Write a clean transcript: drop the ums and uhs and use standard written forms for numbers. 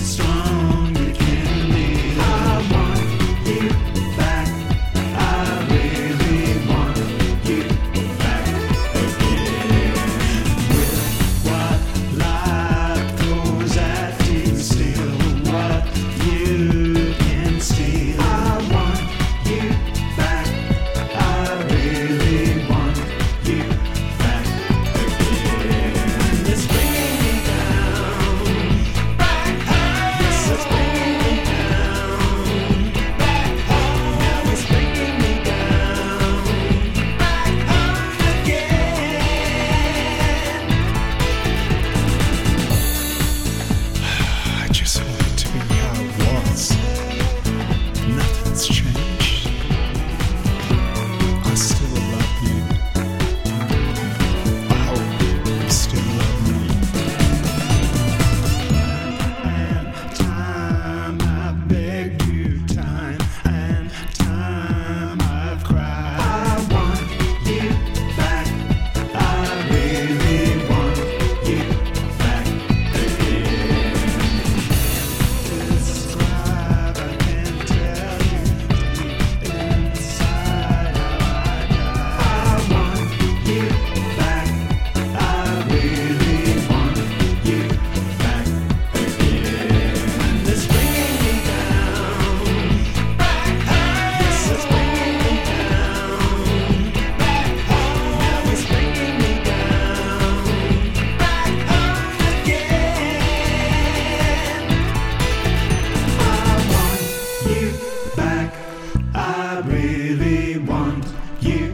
strong you can be. I want you back. I really want you back again. With what life throws at you, still what you can steal. I want you back. I really want you back again. It's bringing me down, back home. Yes, it's bringing me down, back home. Now it's bringing me down, back home again. I just want it to be how it was. Nothing's changed. I still love you. I hope you still love me. And time I begged you, time and time I've cried. I want you back. I really want you back again. Describe, I can't tell you deep inside how I want you back. I really want you back again. And it's bringing me down, back home. Yes, it's bringing me down, back home. Now it's bringing me down, back home again. I want you back. I really want you